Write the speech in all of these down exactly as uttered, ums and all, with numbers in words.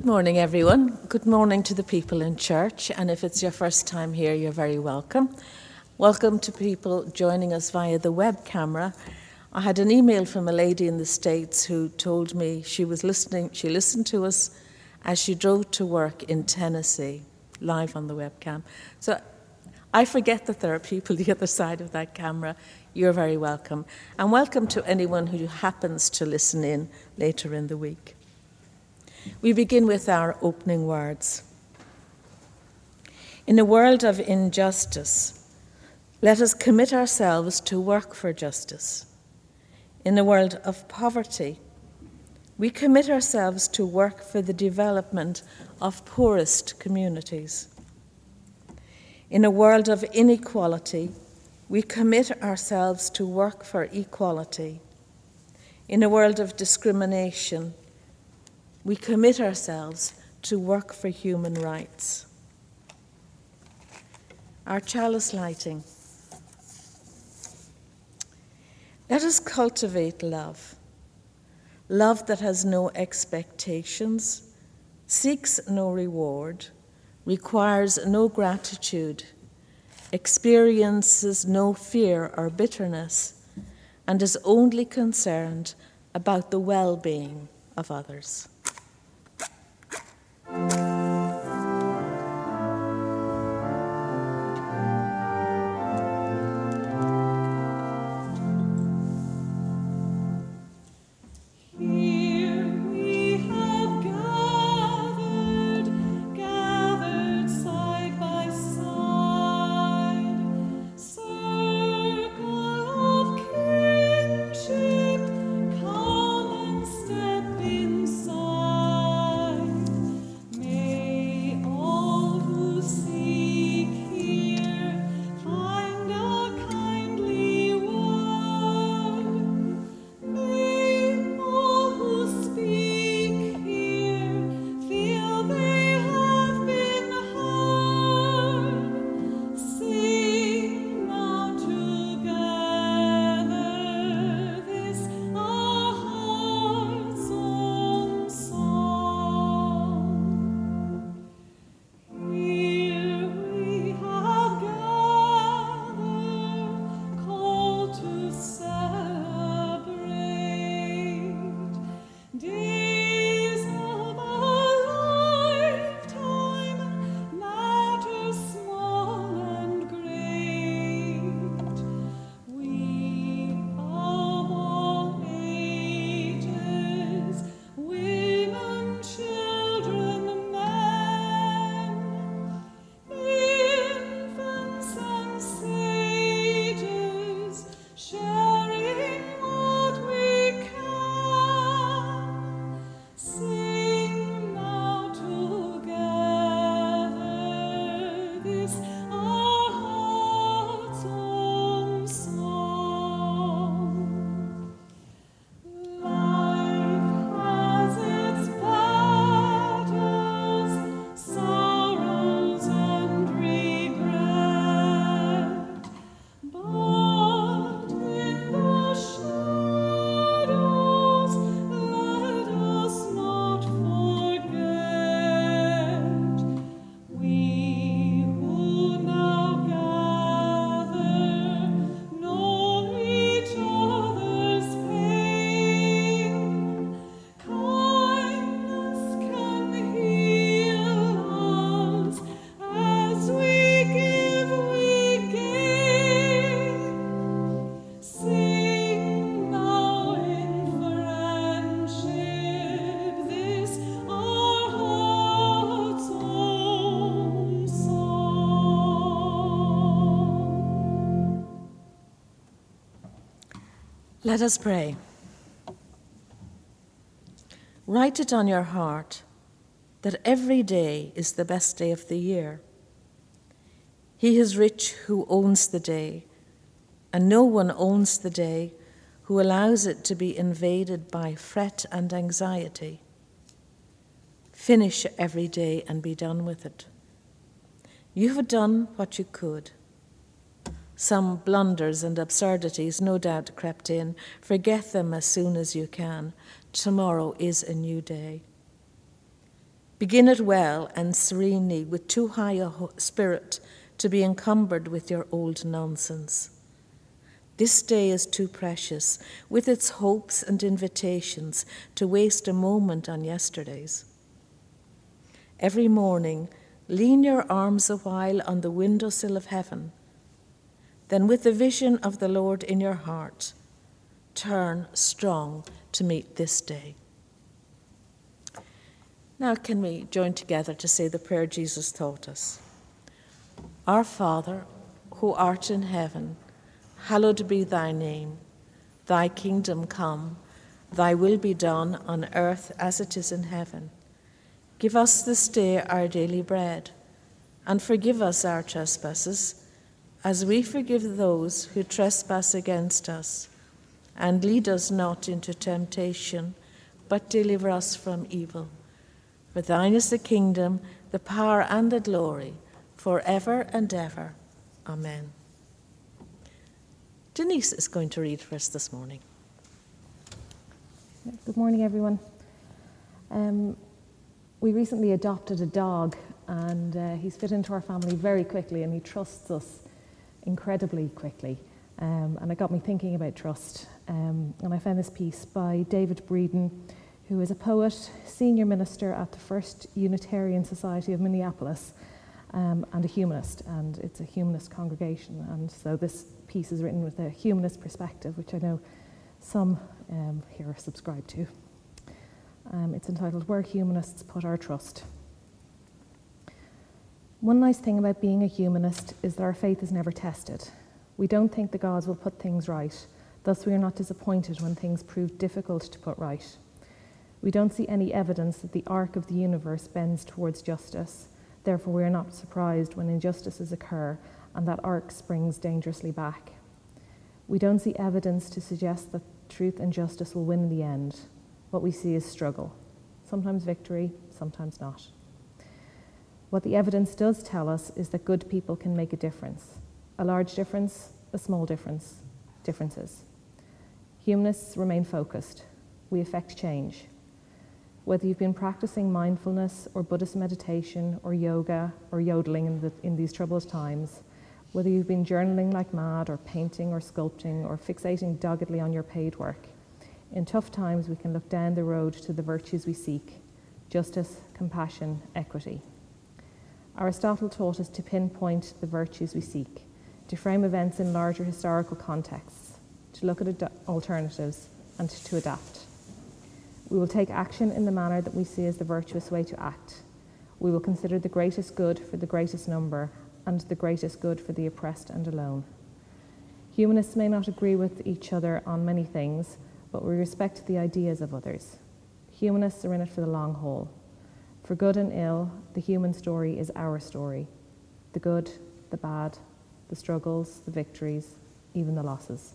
Good morning, everyone. Good morning to the people in church, and if it's your first time here, you're very welcome. Welcome to people joining us via the web camera. I had an email from a lady in the States who told me she was listening, she listened to us as she drove to work in Tennessee, live on the webcam. So I forget that there are people the other side of that camera. You're very welcome. And welcome to anyone who happens to listen in later in the week. We begin with our opening words. In a world of injustice, let us commit ourselves to work for justice. In a world of poverty, we commit ourselves to work for the development of poorest communities. In a world of inequality, we commit ourselves to work for equality. In a world of discrimination, we commit ourselves to work for human rights. Our chalice lighting. Let us cultivate love. Love that has no expectations, seeks no reward, requires no gratitude, experiences no fear or bitterness, and is only concerned about the well-being of others. Let us pray. Write it on your heart that every day is the best day of the year. He is rich who owns the day, and no one owns the day who allows it to be invaded by fret and anxiety. Finish every day and be done with it. You have done what you could. Some blunders and absurdities no doubt crept in. Forget them as soon as you can. Tomorrow is a new day. Begin it well and serenely, with too high a spirit to be encumbered with your old nonsense. This day is too precious, with its hopes and invitations, to waste a moment on yesterday's. Every morning, lean your arms a while on the windowsill of heaven. Then, with the vision of the Lord in your heart, turn strong to meet this day. Now can we join together to say the prayer Jesus taught us? Our Father, who art in heaven, hallowed be thy name. Thy kingdom come, thy will be done on earth as it is in heaven. Give us this day our daily bread, and forgive us our trespasses, as we forgive those who trespass against us. And lead us not into temptation, but deliver us from evil. For thine is the kingdom, the power, and the glory, forever and ever. Amen. Denise is going to read for us this morning. Good morning, everyone. Um, we recently adopted a dog, and uh, he's fit into our family very quickly, and he trusts us incredibly quickly. Um, and it got me thinking about trust. Um, and I found this piece by David Breeden, who is a poet, senior minister at the First Unitarian Society of Minneapolis, um, and a humanist, and it's a humanist congregation. And so this piece is written with a humanist perspective, which I know some um, here subscribe to. Um, it's entitled, Where Humanists Put Our Trust. One nice thing about being a humanist is that our faith is never tested. We don't think the gods will put things right, thus we are not disappointed when things prove difficult to put right. We don't see any evidence that the arc of the universe bends towards justice, therefore we are not surprised when injustices occur and that arc springs dangerously back. We don't see evidence to suggest that truth and justice will win in the end. What we see is struggle, sometimes victory, sometimes not. What the evidence does tell us is that good people can make a difference. A large difference, a small difference, differences. Humanists remain focused. We effect change. Whether you've been practicing mindfulness or Buddhist meditation or yoga or yodeling in, the, in these troubled times, whether you've been journaling like mad or painting or sculpting or fixating doggedly on your paid work, in tough times we can look down the road to the virtues we seek: justice, compassion, equity. Aristotle taught us to pinpoint the virtues we seek, to frame events in larger historical contexts, to look at ad- alternatives, and to adapt. We will take action in the manner that we see as the virtuous way to act. We will consider the greatest good for the greatest number and the greatest good for the oppressed and alone. Humanists may not agree with each other on many things, but we respect the ideas of others. Humanists are in it for the long haul. For good and ill, the human story is our story. The good, the bad, the struggles, the victories, even the losses.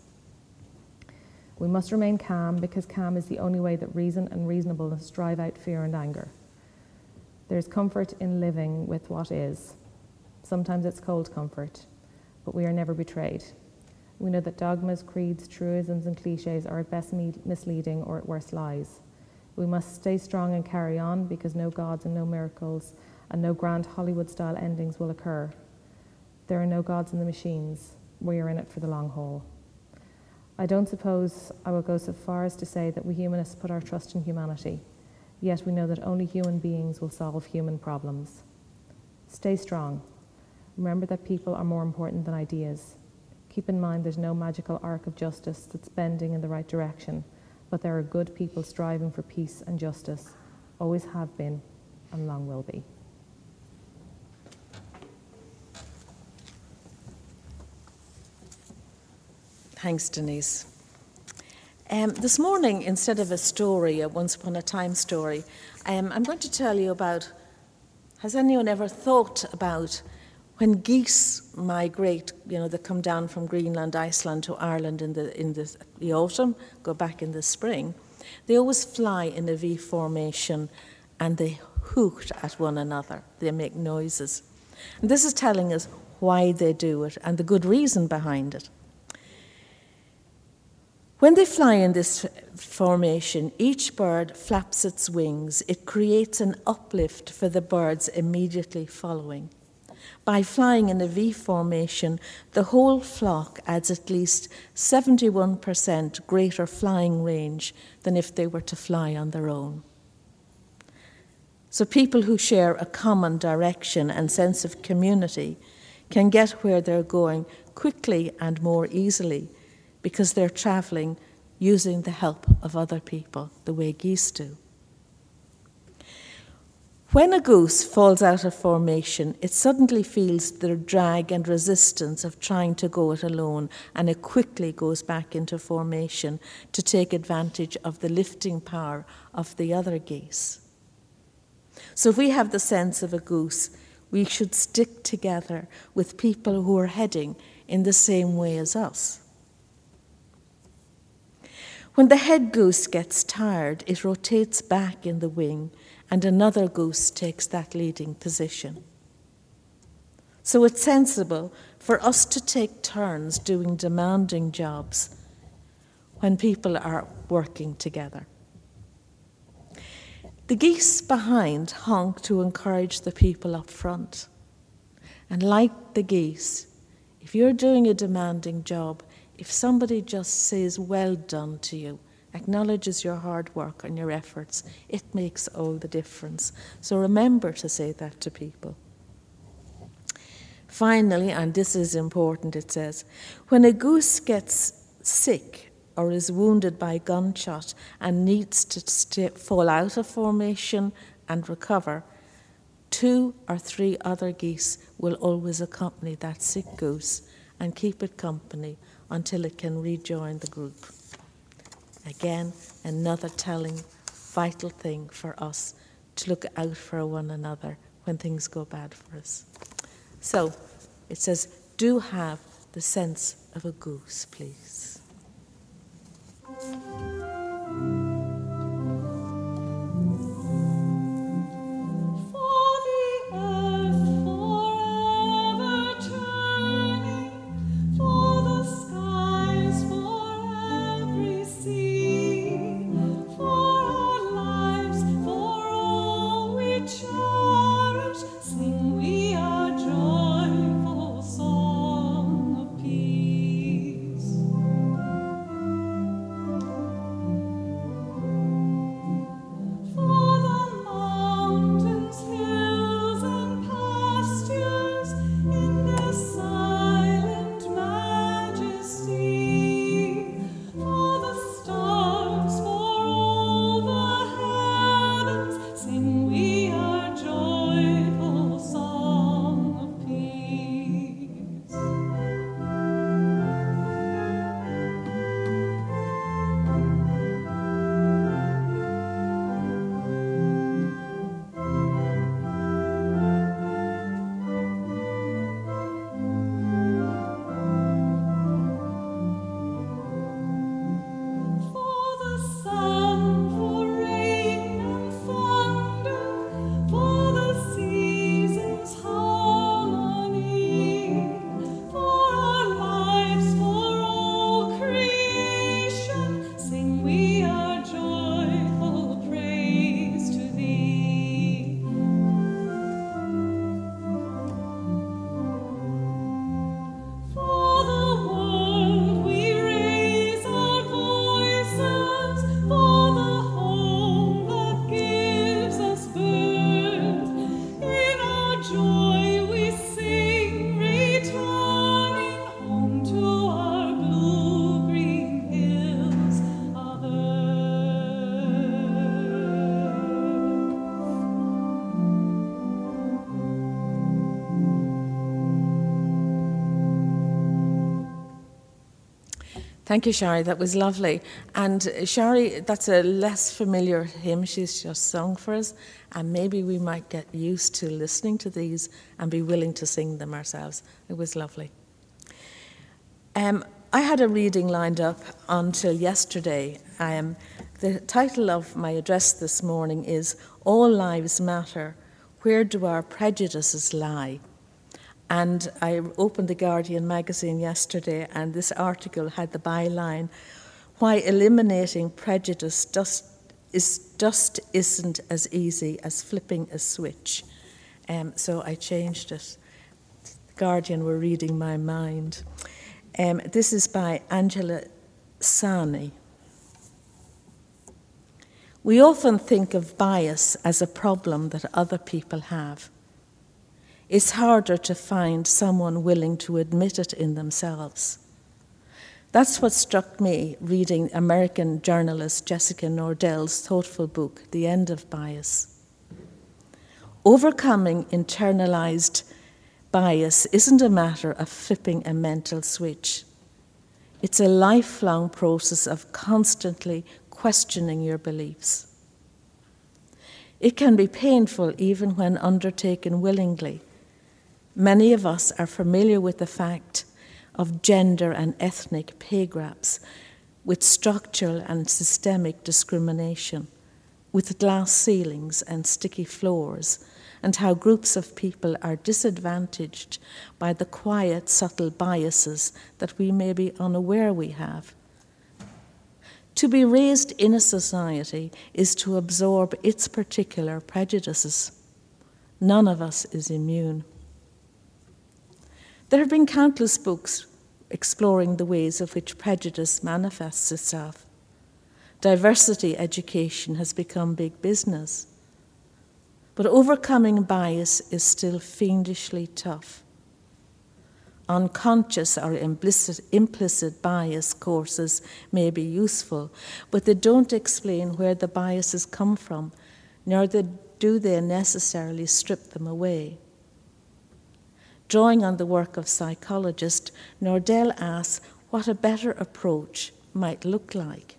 We must remain calm, because calm is the only way that reason and reasonableness drive out fear and anger. There is comfort in living with what is. Sometimes it's cold comfort, but we are never betrayed. We know that dogmas, creeds, truisms, and cliches are at best misleading or at worst lies. We must stay strong and carry on, because no gods and no miracles and no grand Hollywood-style endings will occur. There are no gods in the machines. We are in it for the long haul. I don't suppose I will go so far as to say that we humanists put our trust in humanity, yet we know that only human beings will solve human problems. Stay strong. Remember that people are more important than ideas. Keep in mind there's no magical arc of justice that's bending in the right direction, but there are good people striving for peace and justice, always have been and long will be. Thanks, Denise. Um, this morning, instead of a story, a once upon a time story, um, I'm going to tell you about, has anyone ever thought about when geese migrate, you know, they come down from Greenland, Iceland to Ireland in the in the, the autumn, go back in the spring, they always fly in a V formation and they hoot at one another. They make noises. And this is telling us why they do it and the good reason behind it. When they fly in this formation, each bird flaps its wings. It creates an uplift for the birds immediately following. By flying in a V formation, the whole flock adds at least seventy-one percent greater flying range than if they were to fly on their own. So people who share a common direction and sense of community can get where they're going quickly and more easily because they're travelling using the help of other people, the way geese do. When a goose falls out of formation, it suddenly feels the drag and resistance of trying to go it alone, and it quickly goes back into formation to take advantage of the lifting power of the other geese. So if we have the sense of a goose, we should stick together with people who are heading in the same way as us. When the head goose gets tired, it rotates back in the wing, and another goose takes that leading position. So it's sensible for us to take turns doing demanding jobs when people are working together. The geese behind honk to encourage the people up front. And like the geese, if you're doing a demanding job, if somebody just says well done to you, acknowledges your hard work and your efforts, it makes all the difference. So remember to say that to people. Finally, and this is important, it says, when a goose gets sick or is wounded by gunshot and needs to st- fall out of formation and recover, two or three other geese will always accompany that sick goose and keep it company until it can rejoin the group. Again, another telling, vital thing for us to look out for one another when things go bad for us. So, it says, do have the sense of a goose, please. Thank you, Shari. That was lovely. And uh, Shari, that's a less familiar hymn she's just sung for us, and maybe we might get used to listening to these and be willing to sing them ourselves. It was lovely. Um, I had a reading lined up until yesterday. Um, the title of my address this morning is All Lives Matter, Where Do Our Prejudices Lie? And I opened the Guardian magazine yesterday, and this article had the byline, why eliminating prejudice just, is, just isn't as easy as flipping a switch. Um, so I changed it. The Guardian were reading my mind. Um, this is by Angela Sani. We often think of bias as a problem that other people have. It's harder to find someone willing to admit it in themselves. That's what struck me reading American journalist Jessica Nordell's thoughtful book, The End of Bias. Overcoming internalized bias isn't a matter of flipping a mental switch. It's a lifelong process of constantly questioning your beliefs. It can be painful even when undertaken willingly. Many of us are familiar with the fact of gender and ethnic pay gaps, with structural and systemic discrimination, with glass ceilings and sticky floors, and how groups of people are disadvantaged by the quiet, subtle biases that we may be unaware we have. To be raised in a society is to absorb its particular prejudices. None of us is immune. There have been countless books exploring the ways of which prejudice manifests itself. Diversity education has become big business. But overcoming bias is still fiendishly tough. Unconscious or implicit, implicit bias courses may be useful, but they don't explain where the biases come from, nor do they necessarily strip them away. Drawing on the work of psychologist, Nordell asks what a better approach might look like.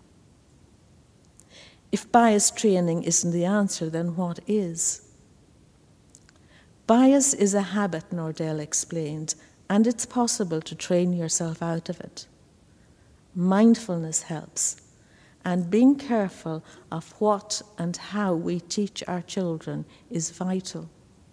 If bias training isn't the answer, then what is? Bias is a habit, Nordell explained, and it's possible to train yourself out of it. Mindfulness helps, and being careful of what and how we teach our children is vital.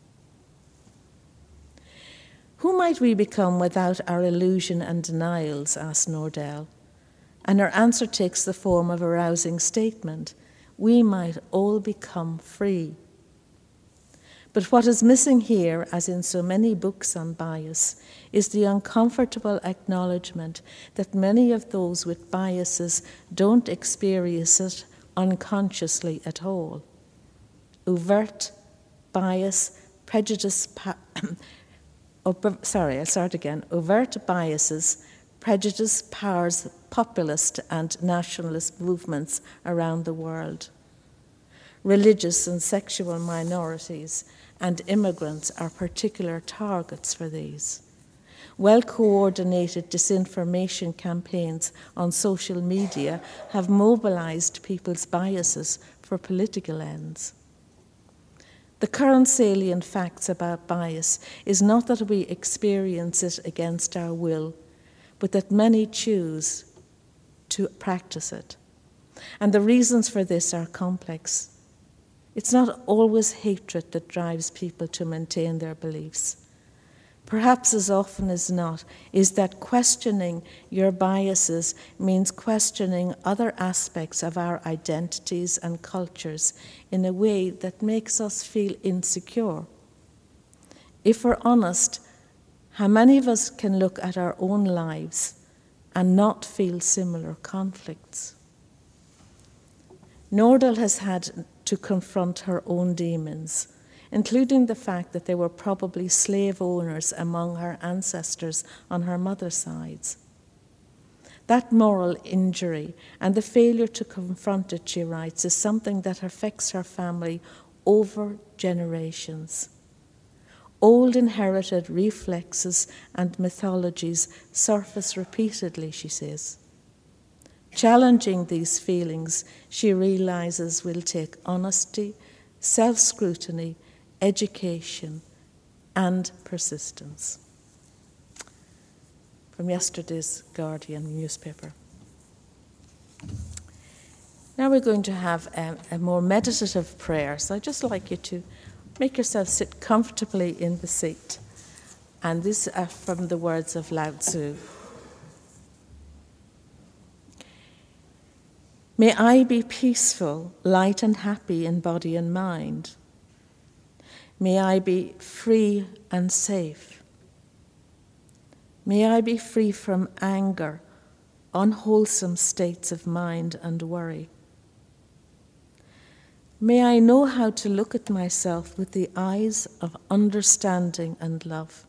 Who might we become without our illusion and denials, asked Nordell, and her answer takes the form of a rousing statement. We might all become free. But what is missing here, as in so many books on bias, is the uncomfortable acknowledgement that many of those with biases don't experience it unconsciously at all. Overt bias, prejudice, pa- oh, sorry, I'll start again. Overt biases, prejudice powers populist and nationalist movements around the world. Religious and sexual minorities and immigrants are particular targets for these. Well-coordinated disinformation campaigns on social media have mobilized people's biases for political ends. The current salient facts about bias is not that we experience it against our will, but that many choose to practice it. And the reasons for this are complex. It's not always hatred that drives people to maintain their beliefs. Perhaps as often as not is that questioning your biases means questioning other aspects of our identities and cultures in a way that makes us feel insecure. If we're honest, how many of us can look at our own lives and not feel similar conflicts? Nordell has had to confront her own demons, including the fact that there were probably slave owners among her ancestors on her mother's sides. That moral injury and the failure to confront it, she writes, is something that affects her family over generations. Old inherited reflexes and mythologies surface repeatedly, she says. Challenging these feelings, she realizes, will take honesty, self-scrutiny, education, and persistence. From yesterday's Guardian newspaper. Now we're going to have a, a more meditative prayer. So I'd just like you to make yourself sit comfortably in the seat. And this is from the words of Lao Tzu. May I be peaceful, light and happy in body and mind. May I be free and safe. May I be free from anger, unwholesome states of mind and worry. May I know how to look at myself with the eyes of understanding and love.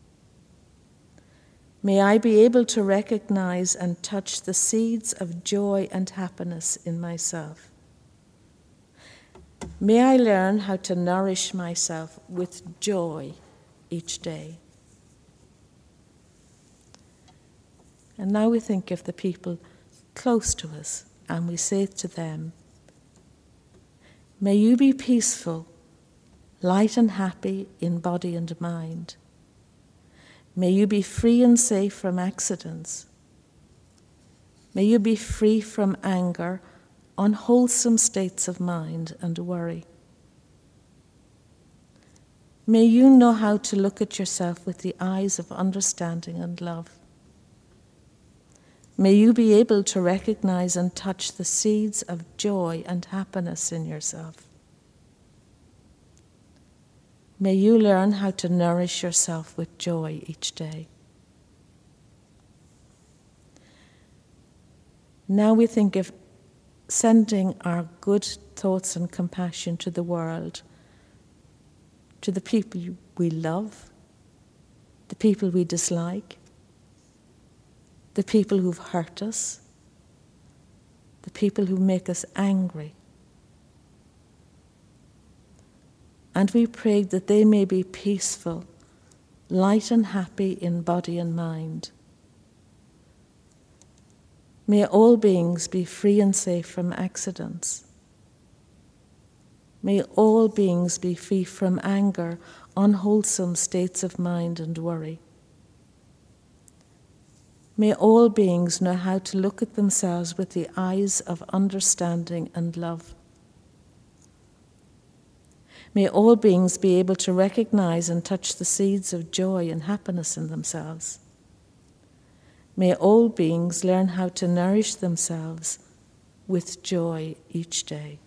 May I be able to recognize and touch the seeds of joy and happiness in myself. May I learn how to nourish myself with joy each day. And now we think of the people close to us and we say to them, may you be peaceful, light and happy in body and mind. May you be free and safe from accidents. May you be free from anger, unwholesome states of mind and worry. May you know how to look at yourself with the eyes of understanding and love. May you be able to recognize and touch the seeds of joy and happiness in yourself. May you learn how to nourish yourself with joy each day. Now we think of sending our good thoughts and compassion to the world, to the people we love, the people we dislike, the people who've hurt us, the people who make us angry. And we pray that they may be peaceful, light and happy in body and mind. May all beings be free and safe from accidents. May all beings be free from anger, unwholesome states of mind and worry. May all beings know how to look at themselves with the eyes of understanding and love. May all beings be able to recognize and touch the seeds of joy and happiness in themselves. May all beings learn how to nourish themselves with joy each day.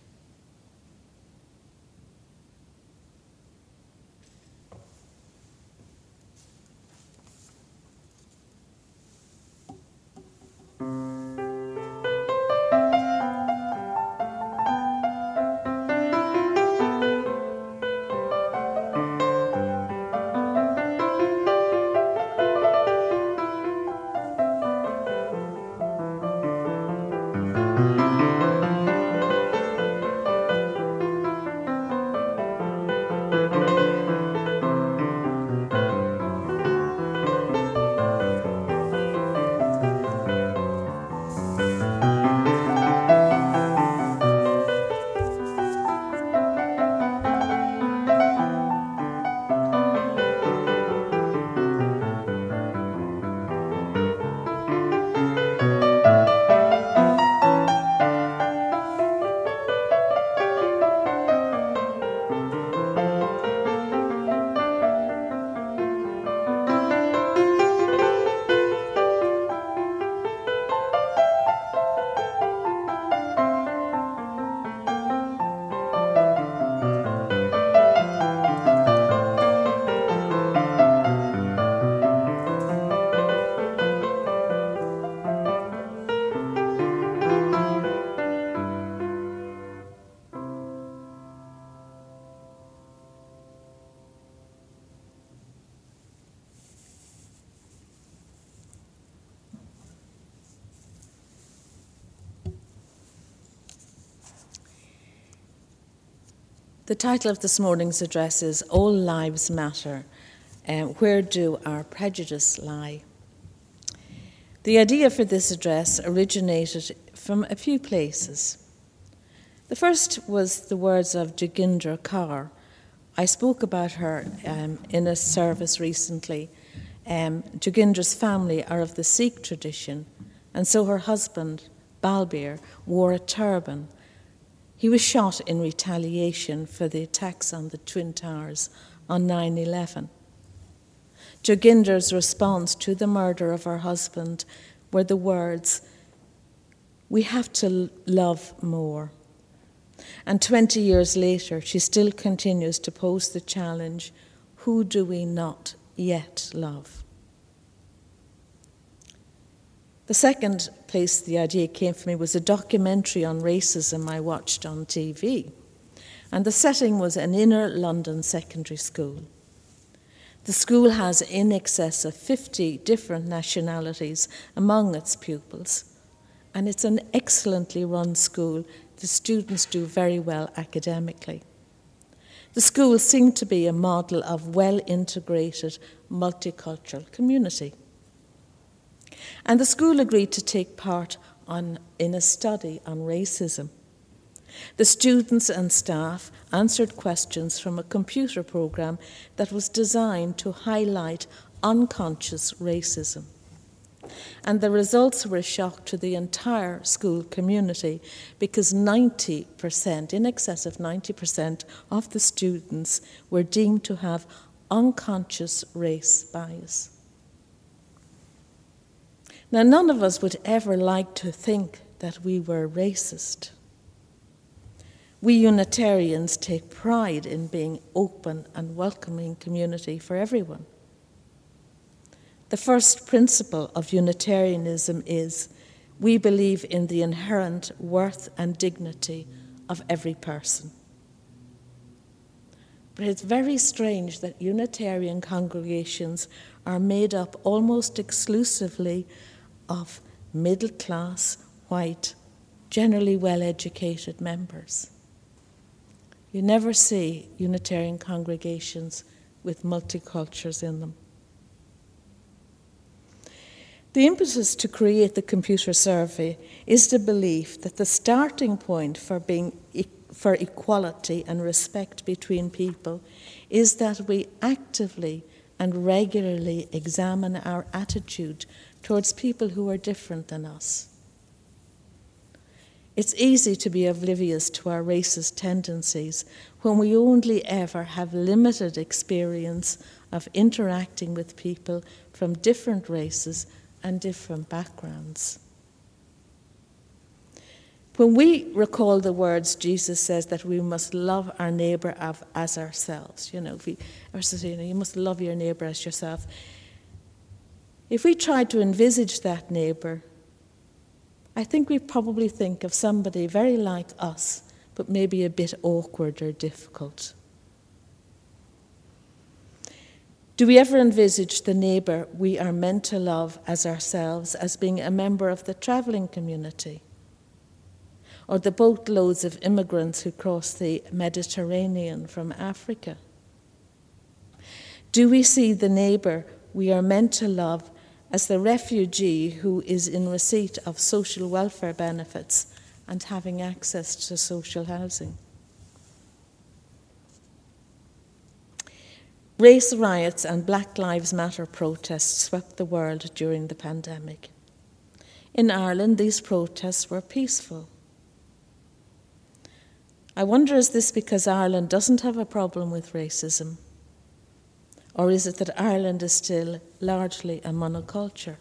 The title of this morning's address is All Lives Matter. Um, where do our prejudice lie? The idea for this address originated from a few places. The first was the words of Joginder Kaur. I spoke about her um, in a service recently. Um, Joginder's family are of the Sikh tradition, and so her husband, Balbir, wore a turban. He was shot in retaliation for the attacks on the Twin Towers on nine eleven. Joginder's response to the murder of her husband were the words, We have to love more. And twenty years later, she still continues to pose the challenge, who do we not yet love? The second place the idea came from me was a documentary on racism I watched on T V. And the setting was an inner London secondary school. The school has in excess of fifty different nationalities among its pupils, and it's an excellently run school. The students do very well academically. The school seemed to be a model of well-integrated, multicultural community. And the school agreed to take part on, in a study on racism. The students and staff answered questions from a computer program that was designed to highlight unconscious racism. And the results were a shock to the entire school community because ninety percent, in excess of ninety percent of the students were deemed to have unconscious race bias. Now, none of us would ever like to think that we were racist. We Unitarians take pride in being open and welcoming community for everyone. The first principle of Unitarianism is we believe in the inherent worth and dignity of every person. But it's very strange that Unitarian congregations are made up almost exclusively of middle-class, white, generally well-educated members. You never see Unitarian congregations with multicultures in them. The impetus to create the computer survey is the belief that the starting point for being for equality and respect between people is that we actively and regularly examine our attitude towards people who are different than us. It's easy to be oblivious to our racist tendencies when we only ever have limited experience of interacting with people from different races and different backgrounds. When we recall the words Jesus says that we must love our neighbour as ourselves, you know, if we, or says, you know, you must love your neighbour as yourself. If we try to envisage that neighbour, I think we probably think of somebody very like us, but maybe a bit awkward or difficult. Do we ever envisage the neighbour we are meant to love as ourselves as being a member of the travelling community? Or the boatloads of immigrants who cross the Mediterranean from Africa? Do we see the neighbour we are meant to love as the refugee who is in receipt of social welfare benefits and having access to social housing? Race riots and Black Lives Matter protests swept the world during the pandemic. In Ireland, these protests were peaceful. I wonder, is this because Ireland doesn't have a problem with racism? Or is it that Ireland is still largely a monoculture?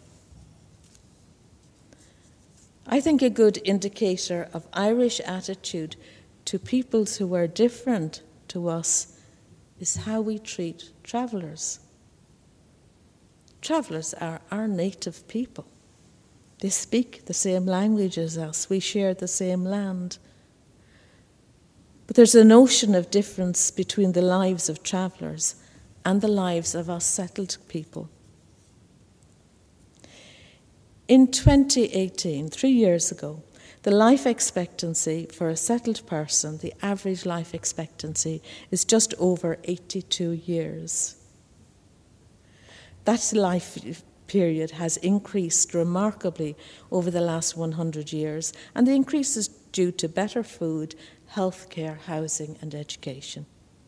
I think a good indicator of Irish attitude to peoples who are different to us is how we treat travellers. Travellers are our native people. They speak the same language as us. We share the same land. But there's a notion of difference between the lives of travellers and the lives of us settled people. In twenty eighteen, three years ago, the life expectancy for a settled person, the average life expectancy, is just over eighty-two years. That life period has increased remarkably over the last one hundred years, and the increase is due to better food, healthcare, housing, and education.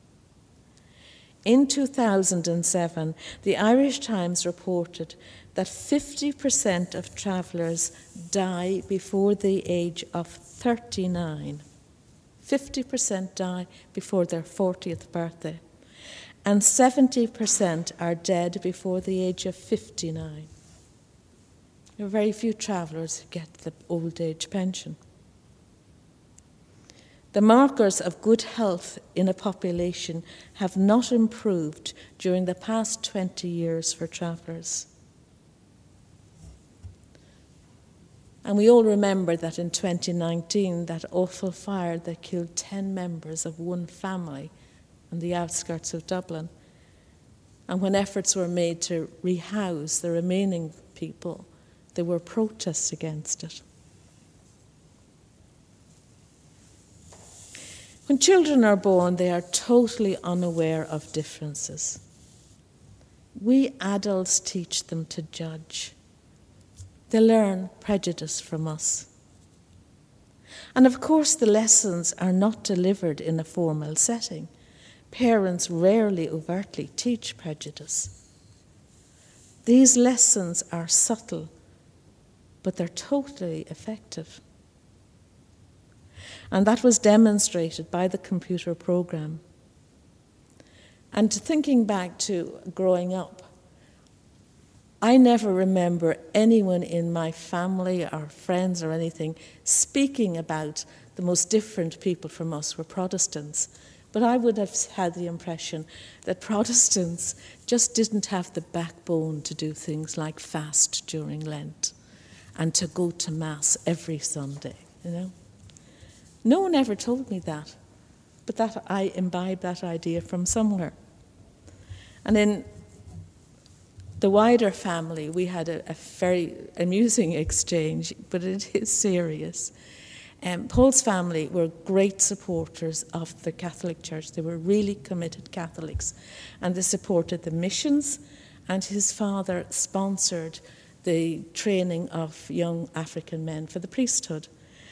In two thousand seven, the Irish Times reported that fifty percent of travellers die before the age of thirty-nine. fifty percent die before their fortieth birthday. And seventy percent are dead before the age of fifty-nine. There are very few travellers who get the old age pension. The markers of good health in a population have not improved during the past twenty years for travellers. And we all remember that in twenty nineteen, that awful fire that killed ten members of one family on the outskirts of Dublin. And when efforts were made to rehouse the remaining people, there were protests against it. When children are born, they are totally unaware of differences. We adults teach them to judge. They learn prejudice from us. And of course, the lessons are not delivered in a formal setting. Parents rarely overtly teach prejudice. These lessons are subtle, but they're totally effective. And that was demonstrated by the computer program. And thinking back to growing up, I never remember anyone in my family or friends or anything speaking about the most different people from us were Protestants. But I would have had the impression that Protestants just didn't have the backbone to do things like fast during Lent and to go to Mass every Sunday, you know. No one ever told me that, but that I imbibed that idea from somewhere. And in the wider family, we had a, a very amusing exchange, but it is serious. Um, Paul's family were great supporters of the Catholic Church. They were really committed Catholics, and they supported the missions, and his father sponsored the training of young African men for the priesthood.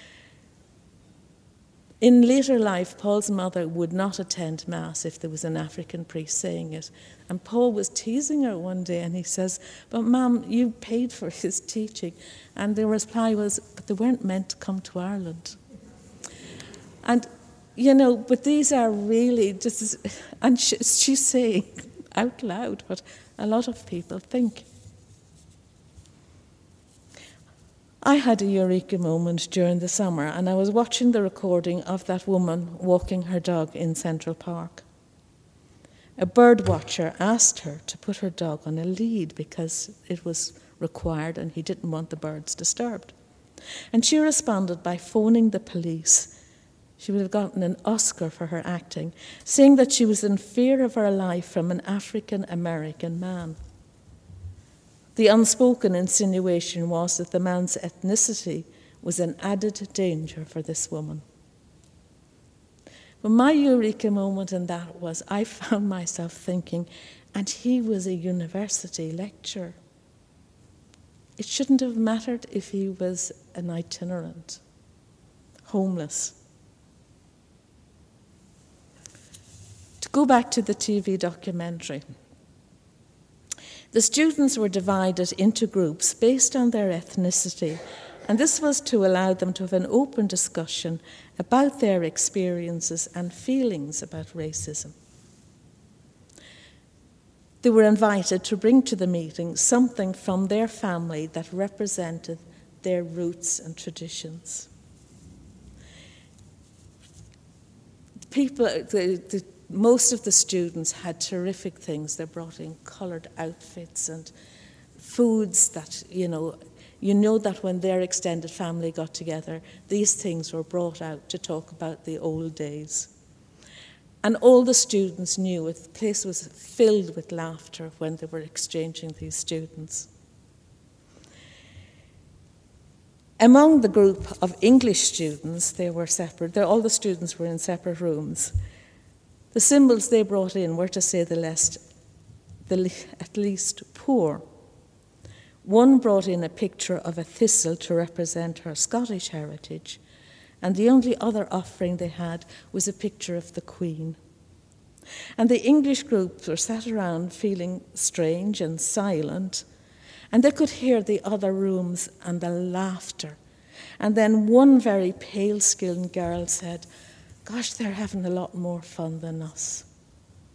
In later life, Paul's mother would not attend Mass if there was an African priest saying it. And Paul was teasing her one day, and he says, "But Mum, you paid for his teaching." And the reply was, "But they weren't meant to come to Ireland." And, you know, but these are really just, and she, she's saying out loud what a lot of people think. I had a eureka moment during the summer, and I was watching the recording of that woman walking her dog in Central Park. A bird watcher asked her to put her dog on a lead because it was required and he didn't want the birds disturbed. And she responded by phoning the police. She would have gotten an Oscar for her acting, saying that she was in fear of her life from an African-American man. The unspoken insinuation was that the man's ethnicity was an added danger for this woman. But my eureka moment in that was I found myself thinking, and he was a university lecturer. It shouldn't have mattered if he was an itinerant, homeless. To go back to the T V documentary, the students were divided into groups based on their ethnicity, and this was to allow them to have an open discussion about their experiences and feelings about racism. They were invited to bring to the meeting something from their family that represented their roots and traditions. People, the, the Most of the students had terrific things. They brought in coloured outfits and foods that, you know, you know that when their extended family got together, these things were brought out to talk about the old days. And all the students knew it. The place was filled with laughter when they were exchanging these students. Among the group of English students, they were separate. All the students were in separate rooms. The symbols they brought in were, to say the least, the at least poor. One brought in a picture of a thistle to represent her Scottish heritage, and the only other offering they had was a picture of the Queen. And the English groups were sat around feeling strange and silent, and they could hear the other rooms and the laughter. And then one very pale-skinned girl said, "Gosh, they're having a lot more fun than us."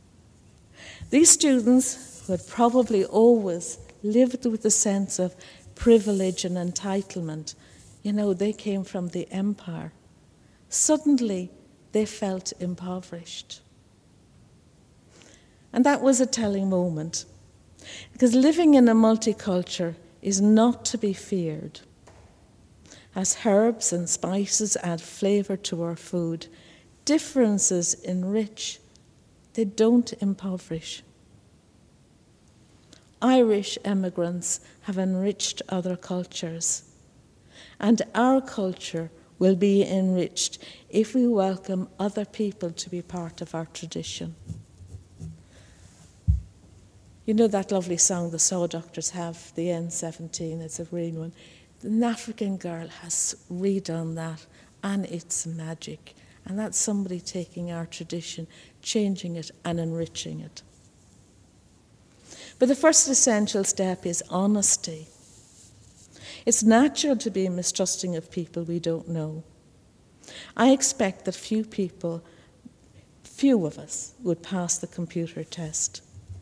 These students, who had probably always lived with a sense of privilege and entitlement. You know, they came from the empire. Suddenly, they felt impoverished. And that was a telling moment, because living in a multiculture is not to be feared. As herbs and spices add flavour to our food, differences enrich, they don't impoverish. Irish emigrants have enriched other cultures, and our culture will be enriched if we welcome other people to be part of our tradition. You know that lovely song the Saw Doctors have, the N seventeen, it's a green one. An African girl has redone that, and it's magic. And that's somebody taking our tradition, changing it and enriching it. But the first essential step is honesty. It's natural to be mistrusting of people we don't know. I expect that few people, few of us, would pass the computer test.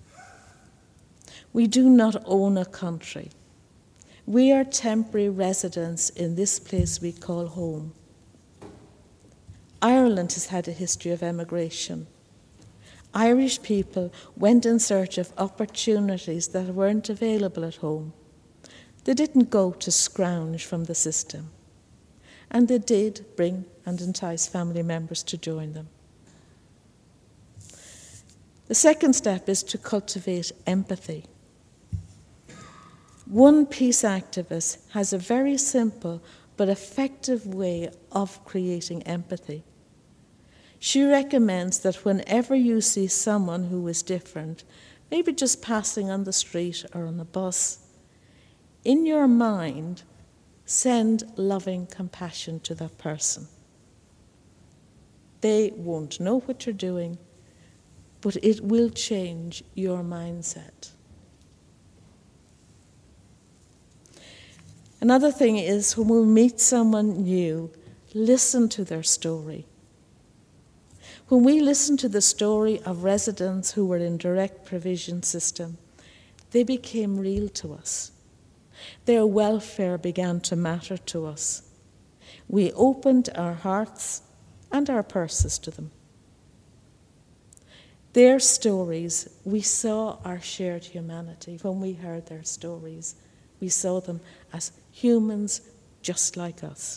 We do not own a country. We are temporary residents in this place we call home. Ireland has had a history of emigration. Irish people went in search of opportunities that weren't available at home. They didn't go to scrounge from the system. And they did bring and entice family members to join them. The second step is to cultivate empathy. One peace activist has a very simple but effective way of creating empathy. She recommends that whenever you see someone who is different, maybe just passing on the street or on a bus, in your mind, send loving compassion to that person. They won't know what you're doing, but it will change your mindset. Another thing is, when we meet someone new, listen to their story. When we listen to the story of residents who were in direct provision system, they became real to us. Their welfare began to matter to us. We opened our hearts and our purses to them. Their stories, we saw our shared humanity. When we heard their stories, we saw them as humans just like us.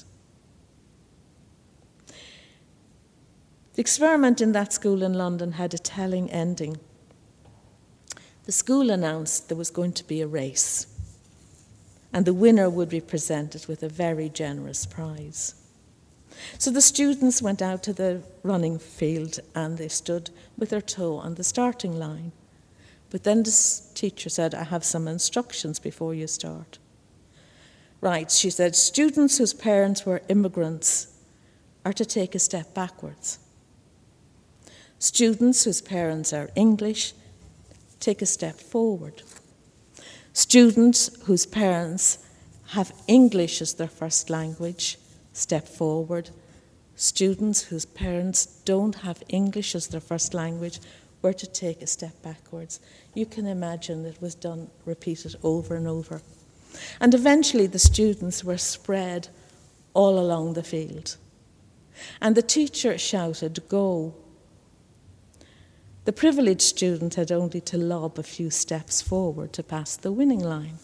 The experiment in that school in London had a telling ending. The school announced there was going to be a race, and the winner would be presented with a very generous prize. So the students went out to the running field and they stood with their toe on the starting line. But then the teacher said, I have some instructions before you start. Right, she said, students whose parents were immigrants are to take a step backwards. Students whose parents are English take a step forward. Students whose parents have English as their first language step forward. Students whose parents don't have English as their first language were to take a step backwards. You can imagine it was done, repeated over and over. And eventually the students were spread all along the field. And the teacher shouted, go. The privileged student had only to lob a few steps forward to pass the winning line.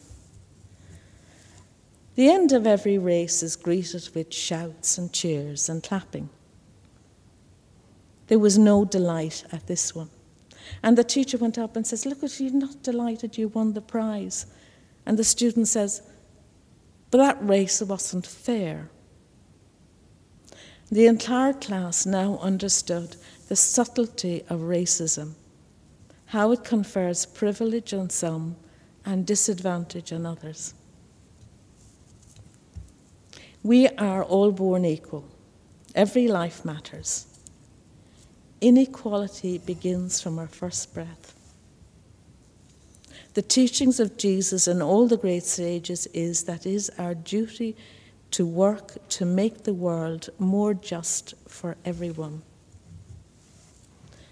The end of every race is greeted with shouts and cheers and clapping. There was no delight at this one. And the teacher went up and says, look, you're not delighted you won the prize. And the student says, but that race wasn't fair. The entire class now understood the subtlety of racism, how it confers privilege on some and disadvantage on others. We are all born equal. Every life matters. Inequality begins from our first breath. The teachings of Jesus and all the great sages is that it is our duty to work to make the world more just for everyone.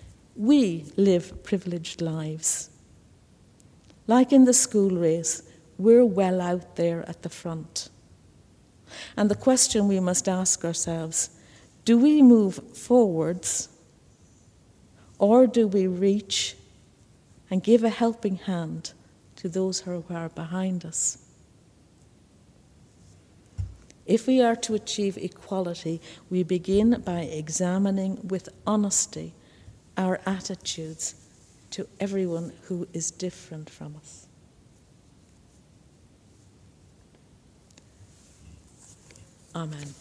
We live privileged lives. Like in the school race, we're well out there at the front. And the question we must ask ourselves, do we move forwards, or do we reach and give a helping hand to those who are behind us? If we are to achieve equality, we begin by examining with honesty our attitudes to everyone who is different from us. Amen.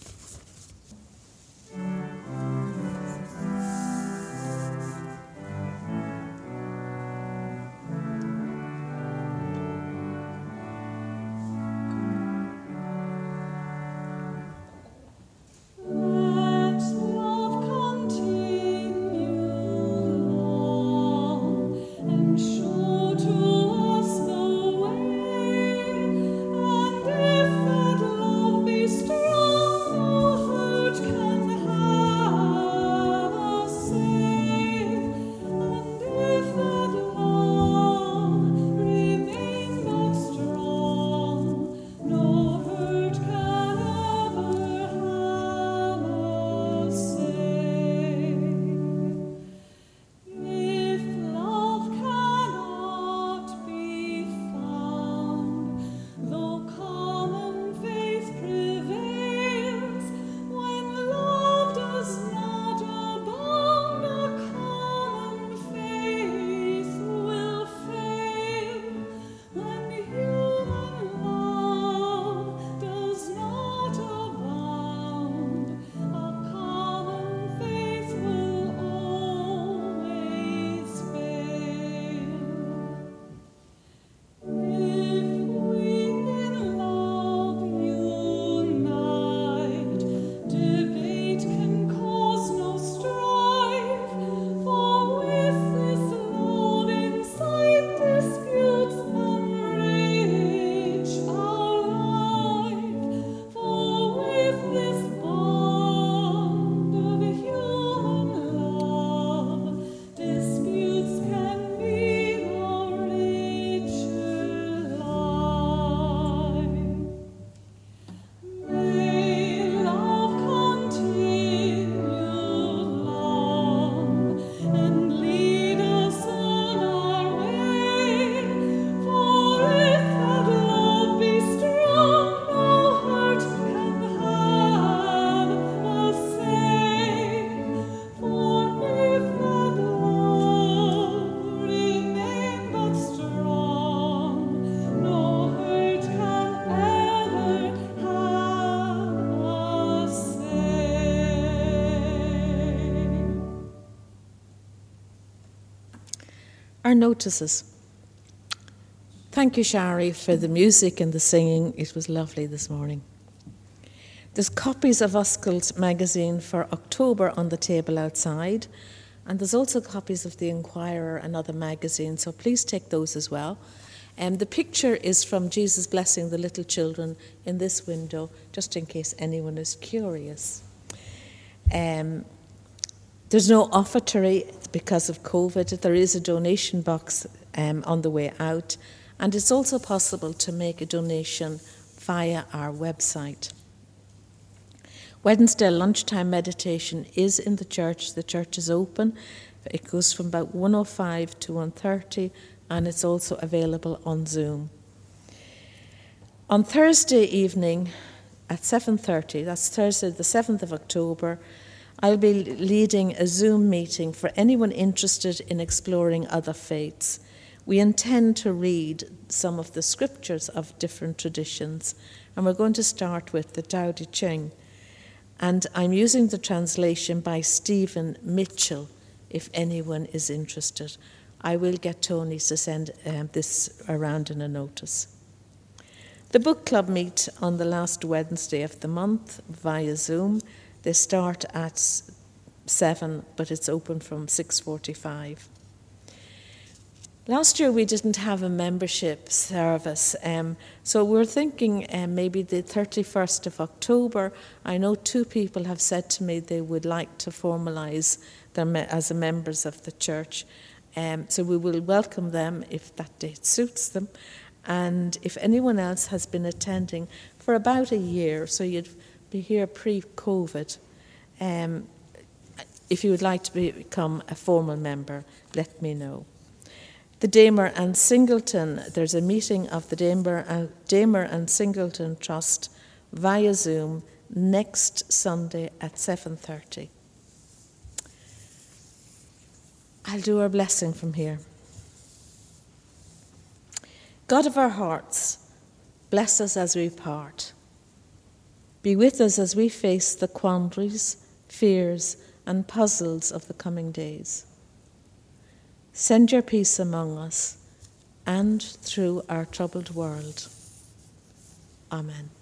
Our notices. Thank you, Shari, for the music and the singing. It was lovely this morning. There's copies of Uscailt magazine for October on the table outside, and there's also copies of the Inquirer and other magazines, so please take those as well. And um, the picture is from Jesus blessing the little children in this window, just in case anyone is curious. Um, there's no offertory because of COVID. There is a donation box um, on the way out, and it's also possible to make a donation via our website. Wednesday lunchtime meditation is in the church. The church is open. It goes from about one oh five to one thirty, and it's also available on Zoom. On Thursday evening at seven thirty, that's Thursday the seventh of October, I'll be leading a Zoom meeting for anyone interested in exploring other faiths. We intend to read some of the scriptures of different traditions, and we're going to start with the Tao Te Ching. And I'm using the translation by Stephen Mitchell, if anyone is interested. I will get Tony to send um, this around in a notice. The book club meet on the last Wednesday of the month via Zoom. They start at seven, but it's open from six forty-five. Last year we didn't have a membership service, um, so we're thinking um, maybe the thirty-first of October. I know two people have said to me they would like to formalise them as members of the church, um, so we will welcome them if that date suits them. And if anyone else has been attending for about a year, so you'd be here pre-COVID, um, if you would like to be, become a formal member, let me know. The Damer and Singleton, there's a meeting of the Damer, uh, Damer and Singleton Trust via Zoom next Sunday at seven thirty. I'll do our blessing from here. God of our hearts, bless us as we part. Be with us as we face the quandaries, fears, and puzzles of the coming days. Send your peace among us and through our troubled world. Amen.